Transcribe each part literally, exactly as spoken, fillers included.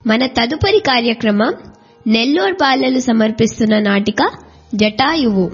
మన తదుపరి కార్యక్రమం నెల్లూరు బాలలు సమర్పిస్తున్న నాటిక జటాయువు.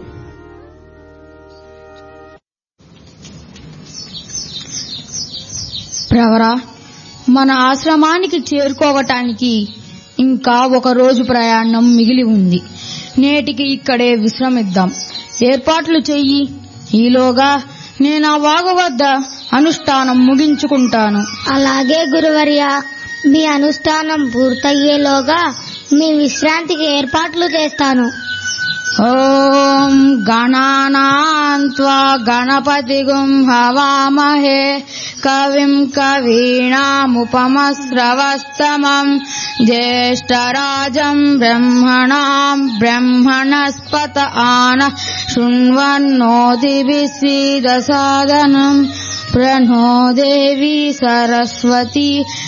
ప్రవరా, మన ఆశ్రమానికి చేరుకోవటానికి ఇంకా ఒక రోజు ప్రయాణం మిగిలి ఉంది. నేటికి ఇక్కడే విశ్రమిద్దాం. ఏర్పాట్లు చెయ్యి. ఈలోగా నేను ఆ వాగు వద్ద అనుష్ఠానం ముగించుకుంటాను. అలాగే గురువర్య, మీ అనుష్ఠానం పూర్తయ్యేలోగా మీ విశ్రాంతికి ఏర్పాట్లు చేస్తాను. ఓం గణానాం త్వా గణపతిగుం హవామహే కవిం కవీనాముపమశ్రవస్తమం జ్యేష్ఠరాజం బ్రహ్మణాం బ్రహ్మణస్పత ఆన శృణ్వన్నోతిభిः सीदसादनं प्रणो देवी सरस्वती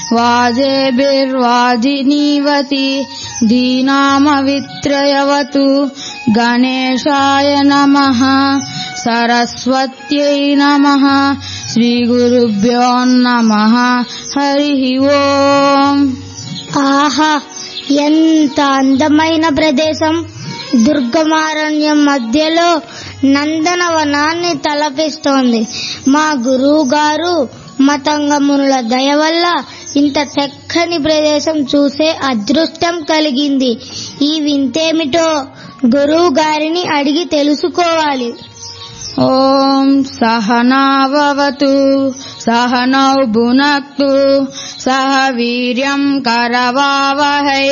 वाजेभिर्वाजिनीवती दीनामवित्रयवतु गणेशाय नमः सरस्वत्यै नमः श्रीगुरुभ्यो नमः हरिः ओम्. ఆహా, ఎంత అందమైన ప్రదేశం! దుర్గమారణ్యం మధ్యలో నందనవనాన్ని తలపిస్తోంది. మా గురువు గారు మతంగమునుల దయ వల్ల ఇంత చక్కని ప్రదేశం చూసే అదృష్టం కలిగింది. ఈ వింతేమిటో గురువు గారిని అడిగి తెలుసుకోవాలి. ఓం సహనావవతు సహనౌ భునక్తు సహ వీర్యం కరవావహై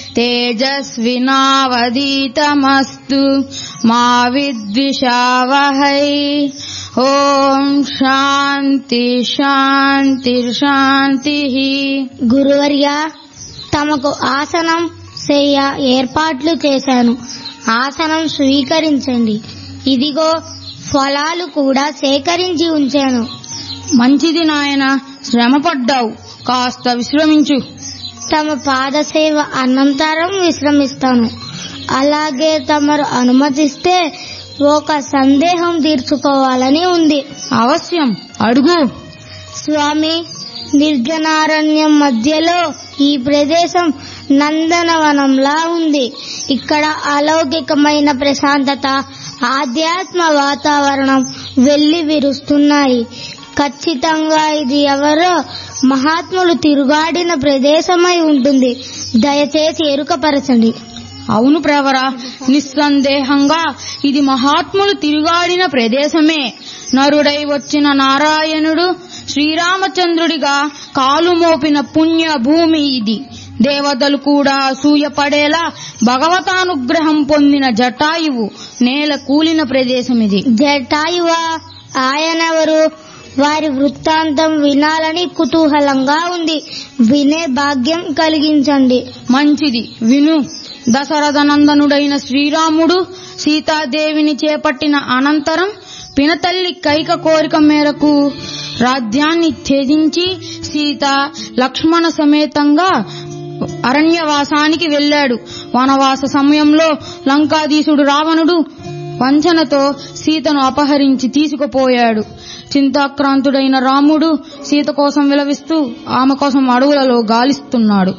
తేజస్వినావధీతమస్తు మా విద్విషావహై. ఓం శాంతి శాంతి శాంతి. గురువర్య, తమకు ఆసనం చేయ ఏర్పాట్లు చేశాను. ఆసనం స్వీకరించండి. ఇదిగో ఫలాలు కూడా సేకరించి ఉంచాను. మంచిది నాయన, శ్రమపడ్డావు. కాస్త విశ్రమించు. తమ పాదసేవ అనంతరం విశ్రమిస్తాను. అలాగే తమరు అనుమతిస్తే ఒక సందేహం తీర్చుకోవాలని ఉంది. అవశ్యం, అడుగు. స్వామి, నిర్జనారణ్యం మధ్యలో ఈ ప్రదేశం నందనవనంలా ఉంది. ఇక్కడ అలౌకికమైన ప్రశాంతత, ఆధ్యాత్మ వాతావరణం వెళ్లి విరుస్తున్నాయి. ఖచ్చితంగా ఇది ఎవరో మహాత్ములు తిరుగాడిన ప్రదేశమై ఉంటుంది. దయచేసి ఎరుకపరచండి. అవును ప్రవర, నిస్సందేహంగా ఇది మహాత్ములు తిరుగాడిన ప్రదేశమే. నరుడై వచ్చిన నారాయణుడు శ్రీరామచంద్రుడిగా కాలు మోపిన పుణ్య భూమి ఇది. దేవతలు కూడా అసూయపడేలా భగవతానుగ్రహం పొందిన జటాయువు నేల కూలిన ప్రదేశం ఇది. జటాయువా? ఆయనెవరు? వారి వృత్తాంతం వినాలని కుతూహలంగా ఉంది. వినే భాగ్యం కలిగించండి. మంచిది, విను. దశరథ నందనుడైన శ్రీరాముడు సీతాదేవిని చేపట్టిన అనంతరం పినతల్లి కైక కోరిక మేరకు రాజ్యాన్ని త్యజించి సీత లక్ష్మణ సమేతంగా అరణ్యవాసానికి వెళ్లాడు. వనవాస సమయంలో లంకాధీశుడు రావణుడు వంచనతో సీతను అపహరించి తీసుకుపోయాడు. చింతాక్రాంతుడైన రాముడు సీత కోసం విలవిస్తూ ఆమె కోసం అడవులలో గాలిస్తున్నాడు.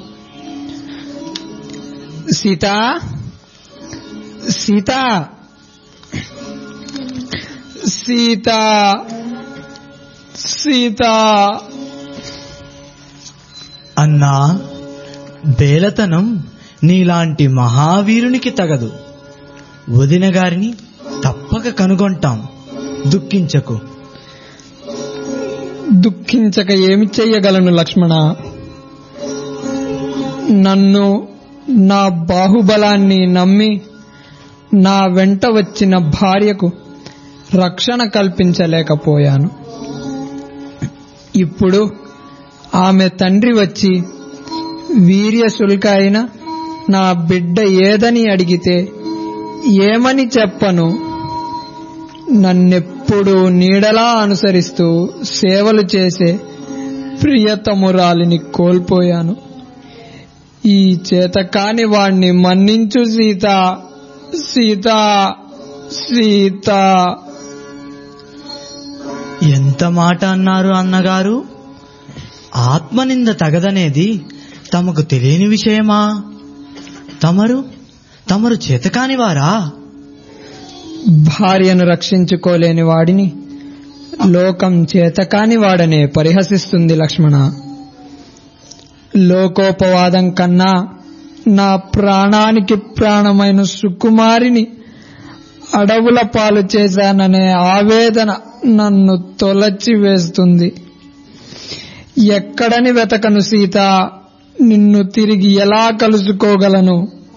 సీత, సీత, సీత, సీత. అన్నా, బేలతనం నీలాంటి మహావీరునికి తగదు. వదిన గారిని తప్పక కనుగొంటాం. దుఃఖించకు. దుఃఖించక ఏమి చెయ్యగలను లక్ష్మణ? నన్ను, నా బాహుబలాన్ని నమ్మి నా వెంట వచ్చిన భార్యకు రక్షణ కల్పించలేకపోయాను. ఇప్పుడు ఆమె తండ్రి వచ్చి వీర్యశుల్క అయిన నా బిడ్డ ఏదని అడిగితే ఏమని చెప్పను? నన్నెప్పుడు నీడలా అనుసరిస్తూ సేవలు చేసే ప్రియతమురాలిని కోల్పోయాను. ఈ చేతకాని వాణ్ణి మన్నించు సీత, సీత, సీత. ఎంత మాట అన్నారు అన్నగారు. ఆత్మనింద తగదనేది తమకు తెలియని విషయమా? తమరు తమరు చేతకాని వారా? భార్యను రక్షించుకోలేని వాడిని లోకం చేతకాని వాడనే పరిహసిస్తుంది లక్ష్మణ. లోకోపవాదం కన్నా నా ప్రాణానికి ప్రాణమైన సుకుమారిని అడవుల పాలు చేశాననే ఆవేదన నన్ను తొలచి వేస్తుంది. ఎక్కడని వెతకను సీత, నిన్ను తిరిగి ఎలా కలుసుకోగలను?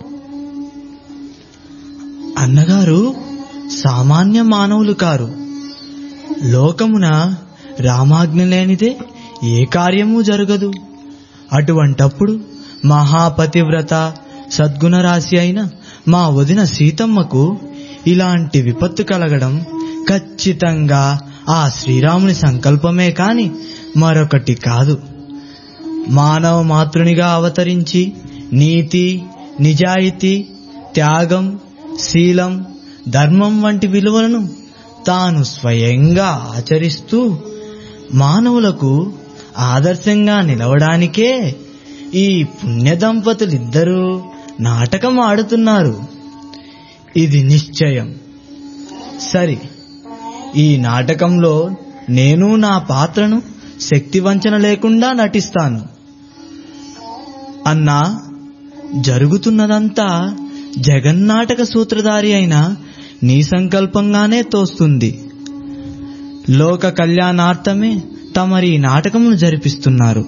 అన్నగారు సామాన్య మానవులు కారు. లోకమున రామాజ్ఞ లేనిదే ఏ కార్యము జరగదు. అటువంటప్పుడు మహాపతివ్రత సద్గుణరాశి అయిన మా వదిన సీతమ్మకు ఇలాంటి విపత్తు కలగడం ఖచ్చితంగా ఆ శ్రీరాముని సంకల్పమే కాని మరొకటి కాదు. మానవ మాతృనిగా అవతరించి నీతి, నిజాయితీ, త్యాగం, శీలం, ధర్మం వంటి విలువలను తాను స్వయంగా ఆచరిస్తూ మానవులకు ఆదర్శంగా నిలవడానికే ఈ పుణ్య దంపతులిద్దరూ నాటకం ఆడుతున్నారు. ఇది నిశ్చయం. సరి, ఈ నాటకంలో నేను నా పాత్రను శక్తివంచన లేకుండా నటిస్తాను. అన్నా, జరుగుతున్నదంతా జగన్నాటక సూత్రధారి అయిన నీ సంకల్పంగానే తోస్తుంది. లోక కళ్యాణార్థమే తమరి నాటకమును జరిపిస్తున్నారు.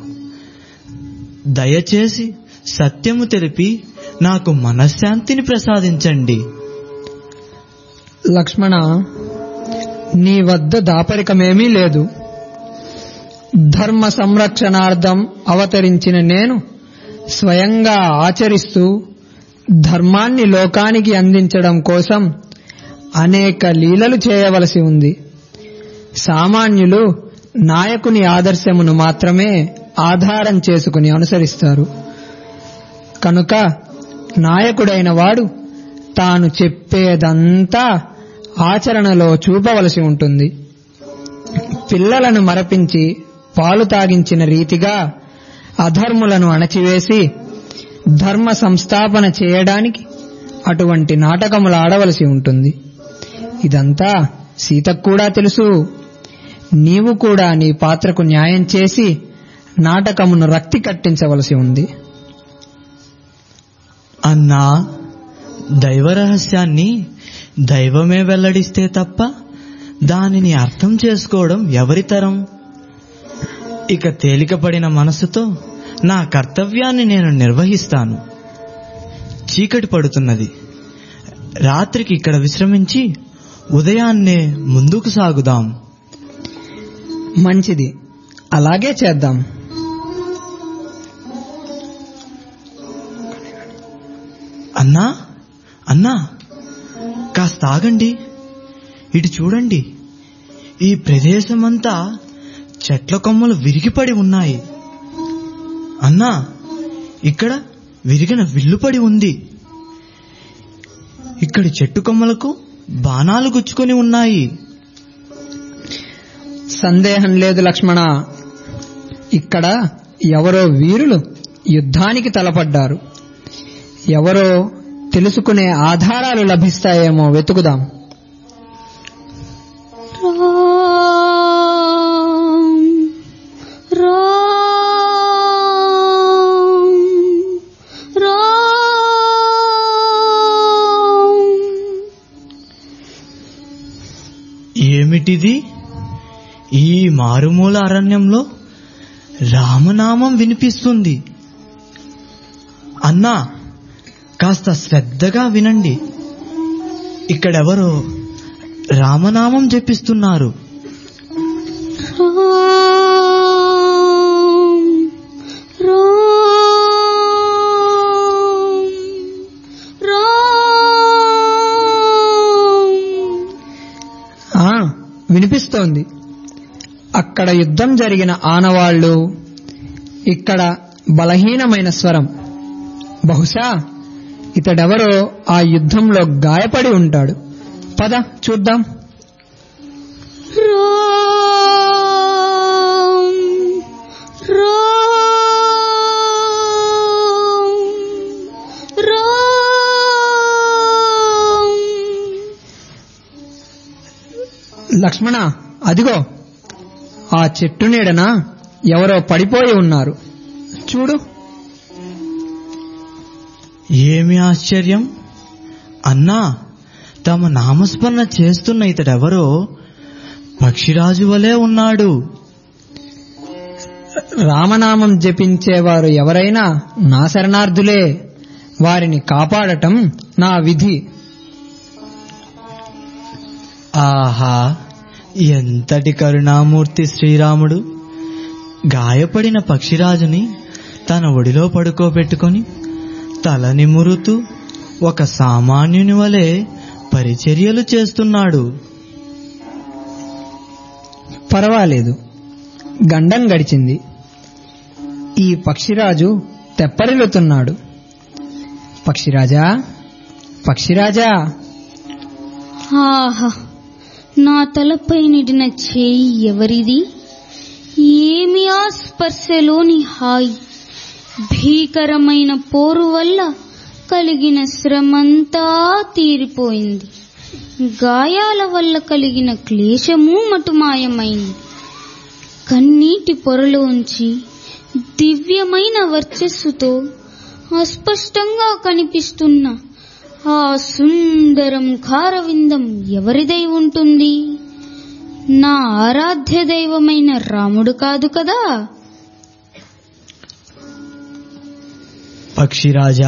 దయచేసి సత్యము తెలిపి నాకు మనశ్శాంతిని ప్రసాదించండి. లక్ష్మణ, నీ వద్ద దాపరికమేమీ లేదు. ధర్మ సంరక్షణార్థం అవతరించిన నేను స్వయంగా ఆచరిస్తూ ధర్మాన్ని లోకానికి అందించడం కోసం అనేక లీలలు చేయవలసి ఉంది. సామాన్యులు నాయకుని ఆదర్శమును మాత్రమే ఆధారం చేసుకుని అనుసరిస్తారు. కనుక నాయకుడైన వాడు తాను చెప్పేదంతా ఆచరణలో చూపవలసి ఉంటుంది. పిల్లలను మరపించి పాలు తాగించిన రీతిగా అధర్ములను అణచివేసి ధర్మ సంస్థాపన చేయడానికి అటువంటి నాటకములు ఆడవలసి ఉంటుంది. ఇదంతా సీతకు కూడా తెలుసు. నీవు కూడా నీ పాత్రకు న్యాయం చేసి నాటకమును రక్తి కట్టించవలసి ఉంది. అన్నా, దైవ రహస్యాన్ని దైవమే వెల్లడిస్తే తప్ప దానిని అర్థం చేసుకోవడం ఎవరితరం? ఇక తేలికపడిన మనసుతో నా కర్తవ్యాన్ని నేను నిర్వహిస్తాను. చీకటి పడుతున్నది. రాత్రికి ఇక్కడ విశ్రమించి ఉదయాన్నే ముందుకు సాగుదాం. మంచిది, అలాగే చేద్దాం. అన్నా అన్నా కాస్త ఆగండి. ఇటు చూడండి. ఈ ప్రదేశమంతా చెట్ల కొమ్మలు విరిగిపడి ఉన్నాయి. అన్నా, ఇక్కడ విరిగిన విల్లుపడి ఉంది. ఇక్కడి చెట్టు కొమ్మలకు బాణాలు గుచ్చుకొని ఉన్నాయి. సందేహం లేదు లక్ష్మణ, ఇక్కడ ఎవరో వీరులు యుద్ధానికి తలపడ్డారు. ఎవరో తెలుసుకునే ఆధారాలు లభిస్తాయేమో వెతుకుదాం. ఏమిటిది? ఈ మారుమూల అరణ్యంలో రామనామం వినిపిస్తుంది. అన్నా, కాస్త శ్రద్ధగా వినండి. ఇక్కడెవరో రామనామం జపిస్తున్నారు. వినిపిస్తోంది. అక్కడ యుద్ధం జరిగిన ఆనవాళ్లు, ఇక్కడ బలహీనమైన స్వరం. బహుశా ఇతడెవరో ఆ యుద్ధంలో గాయపడి ఉంటాడు. పద చూద్దాం. లక్ష్మణ, అదిగో ఆ చెట్టు నీడన ఎవరో పడిపోయి ఉన్నారు, చూడు. ఏమి ఆశ్చర్యం! అన్నా, తమ నామస్మరణ చేస్తున్న ఇతడెవరో పక్షిరాజు వలె ఉన్నాడు. రామనామం జపించేవారు ఎవరైనా నా శరణార్థులే. వారిని కాపాడటం నా విధి. ఆహా, ఎంతటి కరుణామూర్తి శ్రీరాముడు! గాయపడిన పక్షిరాజుని తన ఒడిలో పడుకోబెట్టుకొని తల నిమురుతూ ఒక సామాన్యుని వలె పరిచర్యలు చేస్తున్నాడు. పర్వాలేదు, గండం గడిచింది. ఈ పక్షిరాజు తెప్పరిల్లుతున్నాడు. పక్షిరాజా, పక్షిరాజా! ఆహా, నా తలపై నిడిన చేయి ఎవరిది? ఏమి ఆ స్పర్శలోని హాయి! భీకరమైన పోరు వల్ల కలిగిన శ్రమంతా తీరిపోయింది. గాయాల వల్ల కలిగిన క్లేశము మటుమాయమైంది. కన్నీటి పొరలోంచి దివ్యమైన వర్చస్సుతో అస్పష్టంగా కనిపిస్తున్న ఆ సుందరం ఖారవిందం ఎవరిదై ఉంటుంది? నా ఆరాధ్య దైవమైన రాముడు కాదు కదా? పక్షిరాజా,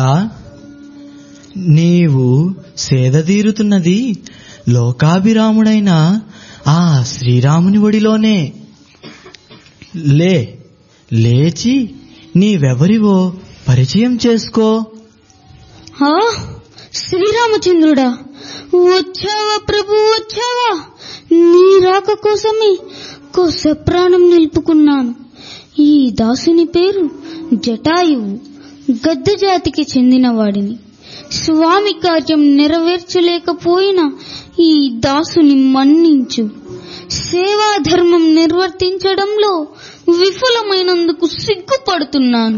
నీవు సేదతీరుతున్నది లోకాభిరాముడైన ఆ శ్రీరాముని ఒడిలోనే. లే, లేచి నీవెవరివో పరిచయం చేసుకో. ఆ, శ్రీరామచంద్రుడా, వచ్చావా ప్రభు, వచ్చావా? నీ రాక కోసమే కొస ప్రాణం నిలుపుకున్నాను. ఈ దాసుని పేరు జటాయువు. గద్ద జాతికి చెందినవాడిని. స్వామి కార్యం నెరవేర్చలేకపోయిన ఈ దాసుని మన్నించు. సేవాధర్మం నిర్వర్తించడంలో విఫలమైనందుకు సిగ్గుపడుతున్నాను.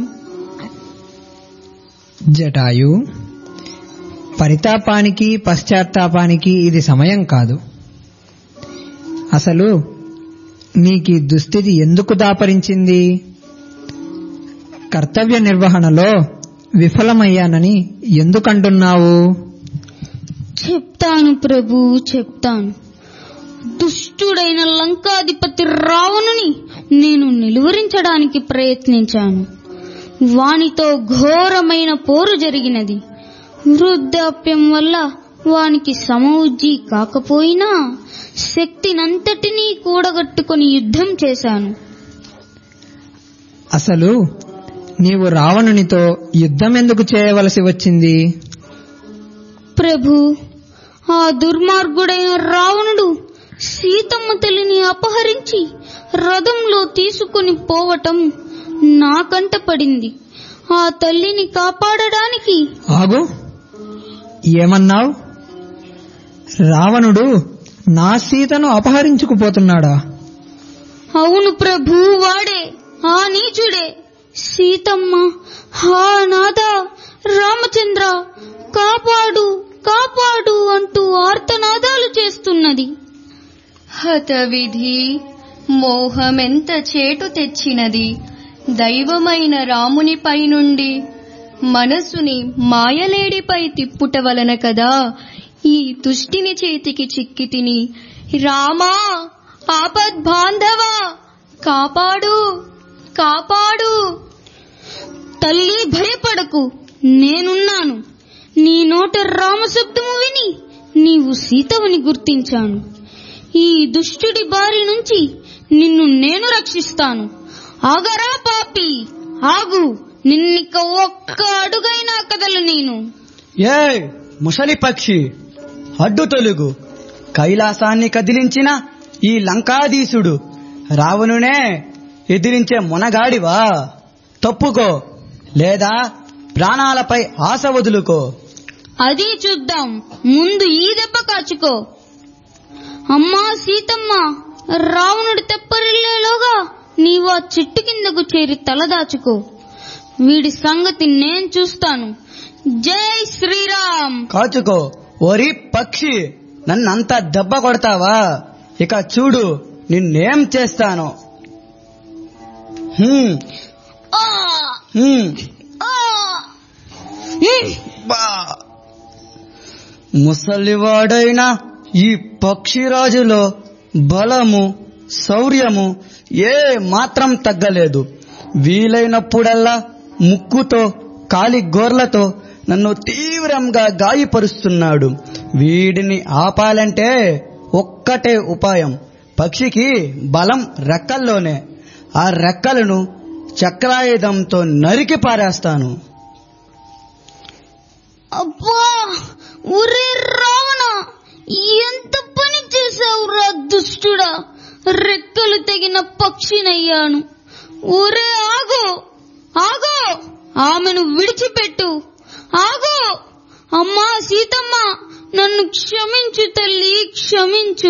జటాయు, పరితాపానికి పశ్చాత్తాపానికి ఇది సమయం కాదు. అసలు నీకీ దుస్థితి ఎందుకు దాపరించింది? కర్తవ్య నిర్వహణలో విఫలమయ్యానని ఎందుకంటున్నావు? చెప్తాను ప్రభు, చెప్తాను. దుష్టుడైన లంకాధిపతి రావణుని నేను నిలువరించడానికి ప్రయత్నించాను. వానితో ఘోరమైన పోరు జరిగినది. వృద్ధాప్యం వల్ల వానికి సమవుజ్జి కాకపోయినా శక్తినంతటినీ కూడగట్టుకుని యుద్ధం చేశాను. అసలు నీవు రావణునితో యుద్ధం ఎందుకు చేయవలసి వచ్చింది? ప్రభు, ఆ దుర్మార్గుడైన రావణుడు సీతమ్మ తల్లిని అపహరించి రథంలో తీసుకుని పోవటం నా కంట పడింది. ఆ తల్లిని కాపాడడానికి... ఆగు, ఏమన్నావు? రావణుడు నా సీతను అపహరించుకుపోతున్నాడా? అవును ప్రభు, వాడే, ఆ నీచుడే. సీతమ్మ, హా నాథా రామచంద్ర, కాపాడు కాపాడు అంటూ ఆర్తనాదాలు చేస్తున్నది. హతవిధి, మోహమెంత చేటు తెచ్చినది. దైవమైన రామునిపై నుండి మనసుని మాయలేడిపై తిప్పుట వలన కదా ఈ దుష్టిని చేతికి చిక్కితిని. రామా, ఆపద్బాంధవా, కాపాడు కాపాడు. తల్లి, భయపడకు, నేనున్నాను. నీ నోట రామశబ్దము విని నీవు సీతవని గుర్తించాను. ఈ దుష్టుడి బారి నుంచి నిన్ను నేను రక్షిస్తాను. ఆగరా పాపి, ఆగు. నిన్నిక ఒక్క అడుగైనా కదలు నేను. ఏ ముసలి పక్షి, అడ్డు తొలుగు. కైలాసాన్ని కదిలించిన ఈ లంకాధీశుడు రావణునే ఎదిరించే మునగాడివా? తప్పుకో, లేదా ప్రాణాలపై ఆశ వదులుకో. అది చూద్దాం, ముందు ఈ దెబ్బ కాచుకో. అమ్మా సీతమ్మ, రావణుడి తెప్పరిల్లేలోగా నీవు ఆ చెట్టు కిందకు చేరి తలదాచుకో. వీడి సంగతి నేను చూస్తాను. జై శ్రీరామ్. కాచుకో. ఓరి పక్షి, నన్నంత దెబ్బ కొడతావా? ఇక చూడు నిన్నేం చేస్తాను. హ్మ్. హ్మ్. బా. ముసలివాడైన ఈ పక్షిరాజులో బలము శౌర్యము ఏ మాత్రం తగ్గలేదు. వీలైనప్పుడల్లా ముక్కుతో కాలి గోర్లతో నన్ను తీవ్రంగా గాయపరుస్తున్నాడు. వీడిని ఆపాలంటే ఒక్కటే ఉపాయం. పక్షికి బలం రెక్కల్లోనే. ఆ రెక్కలను చక్రాయుధంతో నరికి పారేస్తాను. అబ్బా, ఒరే రావణ, ఎంత పని చేశావురా దుష్టుడా! రెక్కలు తెగిన పక్షినయ్యాను. ఒరే ఆగో ఆగో, ఆమెను విడిచిపెట్టు. ఆగో అమ్మా సీతమ్మ, నన్ను క్షమించు తల్లి, క్షమించు.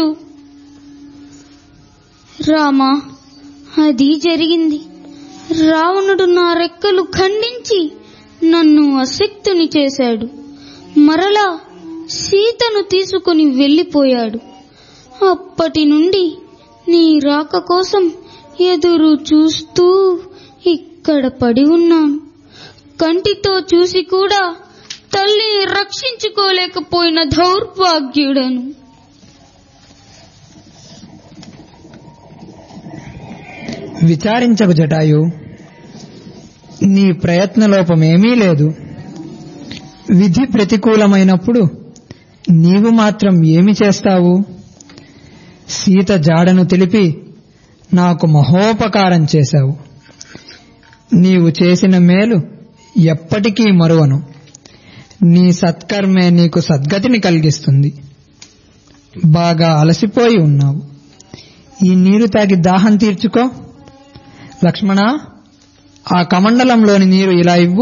రామా, అది జరిగింది. రావణుడు నా రెక్కలు ఖండించి నన్ను అశక్తుని చేశాడు. మరలా సీతను తీసుకుని వెళ్లిపోయాడు. అప్పటి నుండి నీ రాక కోసం ఎదురు చూస్తూ ఇక్కడ పడి ఉన్నాను. కంటితో చూసి కూడా తల్లిని రక్షించుకోలేకపోయిన దౌర్భాగ్యుడను. విచారించకు జటాయు, నీ ప్రయత్నలోపమేమీ లేదు. విధి ప్రతికూలమైనప్పుడు నీవు మాత్రం ఏమి చేస్తావు? సీత జాడను తెలిపి నాకు మహోపకారం చేశావు. నీవు చేసిన మేలు ఎప్పటికీ మరువను. నీ సత్కర్మే నీకు సద్గతిని కలిగిస్తుంది. బాగా అలసిపోయి ఉన్నావు. ఈ నీరు తాగి దాహం తీర్చుకో. లక్ష్మణ, ఆ కమండలంలోని నీరు ఇలా ఇవ్వు.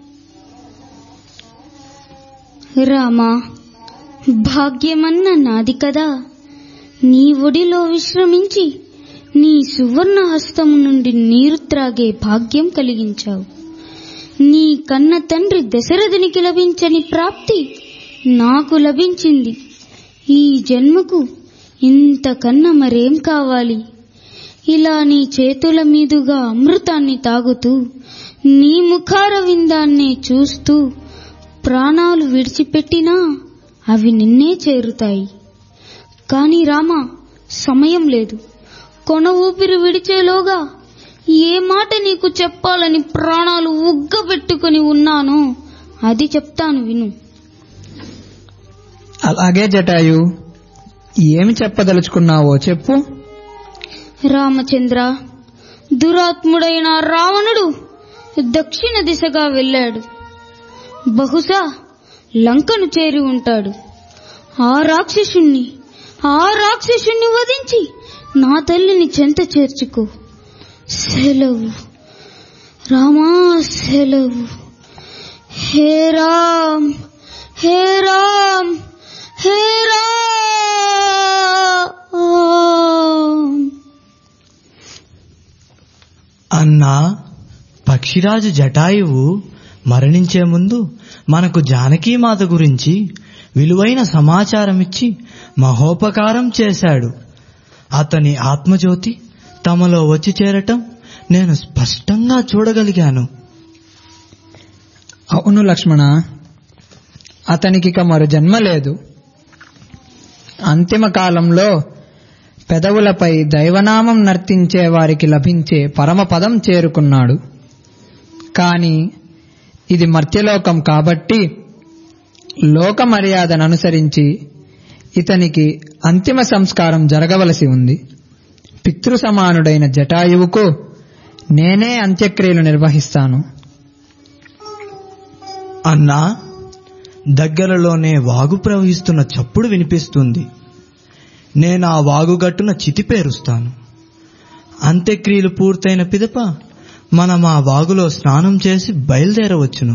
రామా, భాగ్యమన్న నాది కదా. నీ ఒడిలో విశ్రమించి నీ సువర్ణ హస్తము నుండి నీరు త్రాగే భాగ్యం కలిగించావు. నీ కన్న తండ్రి దశరథునికి లభించని ప్రాప్తి నాకు లభించింది. ఈ జన్మకు ఇంతకన్నా మరేం కావాలి? ఇలా నీ చేతుల మీదుగా అమృతాన్ని తాగుతూ నీ ముఖార విందాన్నే చూస్తూ ప్రాణాలు విడిచిపెట్టినా అవి నిన్నే చేరుతాయి. కాని రామా, సమయం లేదు. కొన ఊపిరి విడిచేలోగా ఏ మాట నీకు చెప్పాలని ప్రాణాలు ఉగ్గబెట్టుకుని ఉన్నానో అది చెప్తాను, విను. అలాగే జటాయు, ఏమి చెప్పదలుచుకున్నావో చెప్పు. రామచంద్ర, దురాత్ముడైన రావణుడు దక్షిణ దిశగా వెళ్ళాడు. బహుశా లంకను చేరి ఉంటాడు. ఆ రాక్షసుణ్ణి ఆ రాక్షసుణ్ణి వధించి నా తల్లిని చెంత చేర్చుకో. సెలవు రామా, సెలవు. హే రామ్, హే రామ్, హే రామ్. అన్నా, పక్షిరాజు జటాయువు మరణించే ముందు మనకు జానకీమాత గురించి విలువైన సమాచారమిచ్చి మహోపకారం చేశాడు. అతని ఆత్మజ్యోతి తమలో వచ్చి చేరటం నేను స్పష్టంగా చూడగలిగాను. అవును లక్ష్మణ, అతనికిక మరు జన్మ లేదు. అంతిమ కాలంలో పెదవులపై దైవనామం నర్తించే వారికి లభించే పరమపదం చేరుకున్నాడు. కాని ఇది మర్త్యలోకం కాబట్టి లోక మర్యాదను అనుసరించి ఇతనికి అంతిమ సంస్కారం జరగవలసి ఉంది. పితృ సమానుడైన జటాయువుకు నేనే అంత్యక్రియలు నిర్వహిస్తాను. అన్నా, దగ్గరలోనే వాగు ప్రవహిస్తున్న చప్పుడు వినిపిస్తుంది. నేను ఆ వాగుగట్టున చితి పేరుస్తాను. అంత్యక్రియలు పూర్తయిన పిదప మనం ఆ వాగులో స్నానం చేసి బయలుదేరవచ్చును.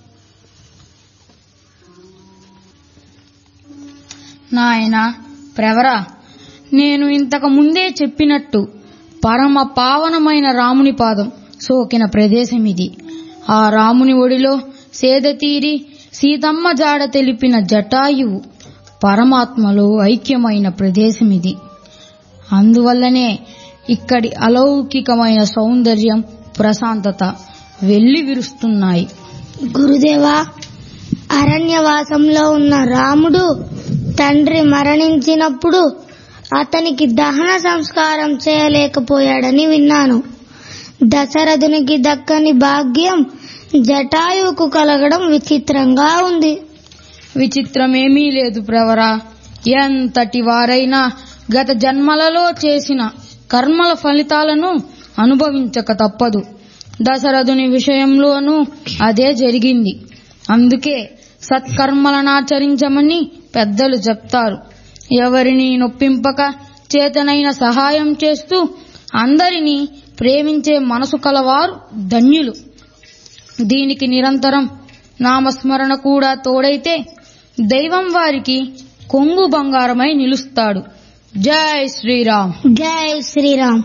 నాయనా ప్రవరా, నేను ఇంతకు ముందే చెప్పినట్టు పరమ పావనమైన రాముని పాదం సోకిన ప్రదేశం ఇది. ఆ రాముని ఒడిలో సేద తీరి సీతమ్మ జాడ తెలిపిన జటాయువు పరమాత్మలో ఐక్యమైన ప్రదేశమిది. అందువల్లనే ఇక్కడి అలౌకికమైన సౌందర్యం, ప్రశాంతత వెళ్లి విరుస్తున్నాయి. గురుదేవా, అరణ్యవాసంలో ఉన్న రాముడు తండ్రి మరణించినప్పుడు అతనికి దహన సంస్కారం చేయలేకపోయాడని విన్నాను. దశరథునికి దక్కని భాగ్యం జటాయువుకు కలగడం విచిత్రంగా ఉంది. విచిత్రమేమీ లేదు ప్రవరా. ఎంతటి వారైనా గత జన్మలలో చేసిన కర్మల ఫలితాలను అనుభవించక తప్పదు. దశరథుని విషయంలోనూ అదే జరిగింది. అందుకే సత్కర్మలనాచరించమని పెద్దలు చెప్తారు. ఎవరిని నొప్పింపక చేతనైన సహాయం చేస్తూ అందరినీ ప్రేమించే మనసు కలవారు ధన్యులు. దీనికి నిరంతరం నామస్మరణ కూడా తోడైతే దైవం వారికి కొంగు బంగారమై నిలుస్తాడు. జై శ్రీరామ్. జై శ్రీరామ్.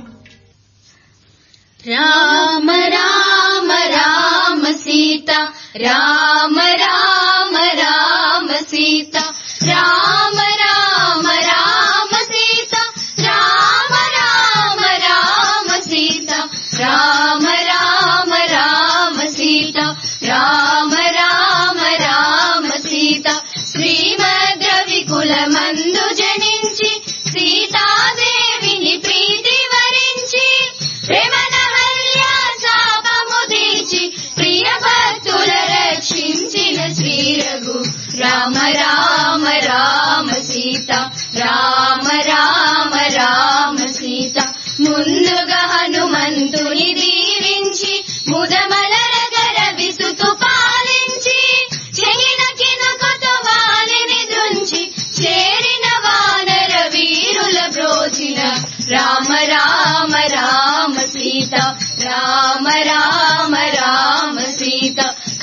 రామ రామ రామ సీత, రామ రామ రామ సీత, రామ రామ రామ సీత, రామ రామ రామ సీత, రామ రామ రామ సీత, రామ రామ రామ సీత. శ్రీమద్ రవికులమందు జనించి సీతాదేవిని ప్రీతి వరించి ప్రేమనహల్య శాపము తీర్చి ప్రియ భక్తుల రక్షించిన శ్రీ రఘు రామ రామ రామ సీత, రామ రామ రామ సీత. ముందుగా హనుమంతుని దీవించి ముదమలరగర విసుతు పాలించి చెగిన కినుకుతు వాలిని దృంచి చేరిన వానర వీరుల బ్రోచిన రామ రామ రామ సీత, రామ రామ రామ సీత.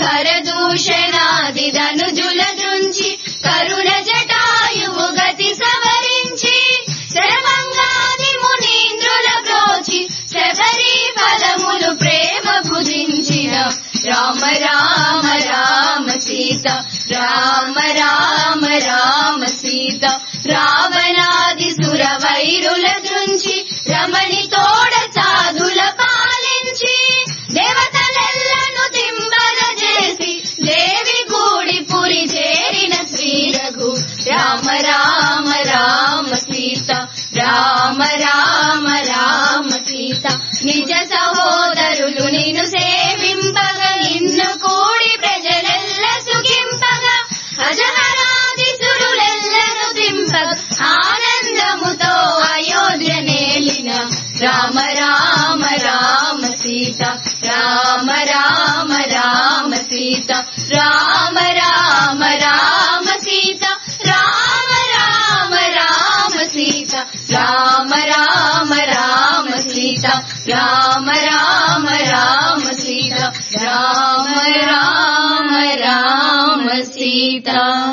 ఖరదూషణాది ధనుజుల దృంచి కరుణ జటాయువు గతి సవరించి శరభంగాది మునీంద్రుల బ్రోచి శబరి ఫలములు ప్రేమ భుజించిన రామ రామ రామ సీత, రామ రామ రామ సీత. రావణాది సుర వైరుల దృంచి రమణి తోడ సాధుల పాలించి దేవతలెల్లను తింబల చేసి దేవి గూడి పురి చేరిన శ్రీ రఘు రామ రామ రామ సీత, రామ రామ రామ సీత. నిజ సహోదరులు నిన్ను సేవింపగా నిన్ను కూడి ప్రజలెల్ల సుఖింపగా అజహరాది సురులెల్లను దింపగ ఆనందముతో అయోధ్య నేలిన రామ రామ రామ సీత, రామ రామ రామ సీత, రామ రామ రామ సీత, రామ రామ రామ సీత, రామ రామ రామ సీత, రామ రామ రామ సీత, రామ రామ రామ సీత.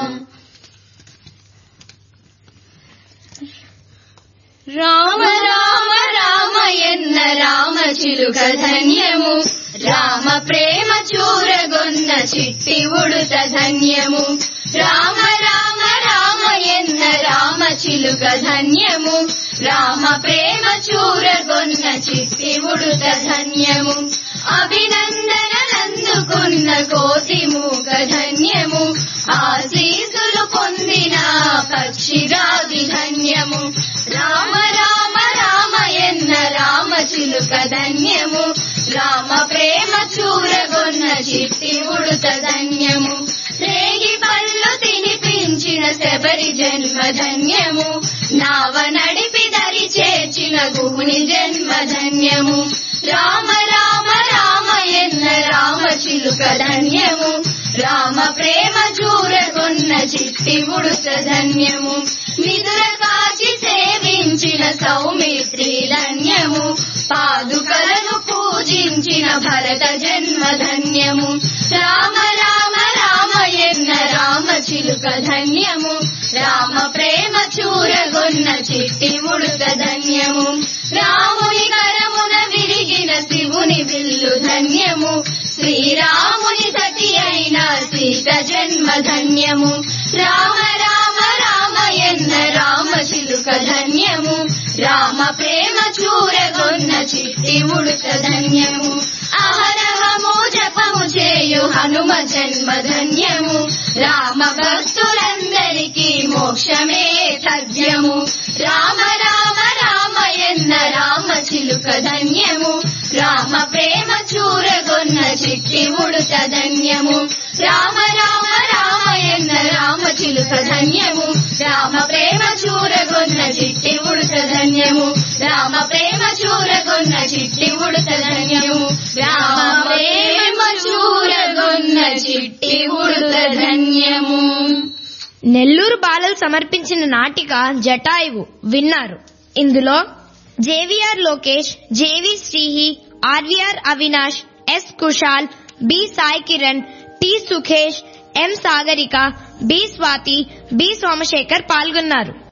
రామ రామ రామ ఎన్న రామ చిలుక ధన్యము, రామ ప్రేమ చూరగొన్న చిట్టి ఉడుత ధన్యము. రామ రామ రామ ఎన్న రామ చిలుక ధన్యము, రామ ప్రేమ చూరగొన్న చిట్టి ఉడుత ధన్యము. అభినందనలందుకున్న కోటి మూక ధన్యము, ఆశీసులు పొందిన పక్షిరాది ధన్యము. రామ రామ రామ ఎన్న రామ చిలుక ధన్యము, రామ ప్రేమ చూరగొన్న చిట్టి ఉడుత ధన్యము. రేగి పళ్ళు తినిపించిన శబరి జన్మ ధన్యము, నావ నడిపి దరి చేర్చిన గుహుని జన్మ ధన్యము. రామ రామ రామ ఎన్న రామ చిలుక ధన్యము, రామ ప్రేమ చూరగొన్న చిట్టి ఉడుత ధన్యము. నిదుర కాచి సేవించిన సౌమిత్రి ధన్యము, పాదుకలను పూజించిన భరత జన్మ ధన్యము. రామ రామ రామ ఎన్న రామ చిలుక ధన్యము, రామ ప్రేమ చూరగొన్న చిట్టి ఉడుత ధన్యము. రాముని కరమున విరిగిన శివుని విల్లు ధన్యము, శ్రీరాముని సతి అయిన సీత జన్మ ధన్యము. రామ రామ రామ ఎన్న రామ చిలుక ధన్యము రామ ప్రేమ చూరగొన్న చిట్టి ఉడుత ధన్యము అహరహము జపము చేయు హనుమ జన్మ ధన్యము రామ భక్తులందరికీ మోక్షమే తథ్యము రామ రామ రామ ఎన్న రామ చిలుక ధన్యము రామ ప్రేమ చూరగొన్న చిట్టి ఉడుత ధన్యము రామ రామ రామ ఎన్న రామ చిలుక ధన్యము రామ ప్రేమ చూరగొన్న చిట్టి ఉడుత ధన్యము రామ ప్రేమ చూరగొన్న చిట్టి ఉడుత ధన్యము రామ ప్రేమ చూరగొన్న చిట్టి ఉడుత ధన్యము. నెల్లూరు బాలలు సమర్పించిన నాటిక జటాయువు విన్నారు. ఇందులో JVR Lokesh, JV Srihi, RVR Avinash, S Kushal, B Sai Kiran, T Sukhesh, M Sagarika, B Swathi, B Somashekar పాల్గొన్నారు.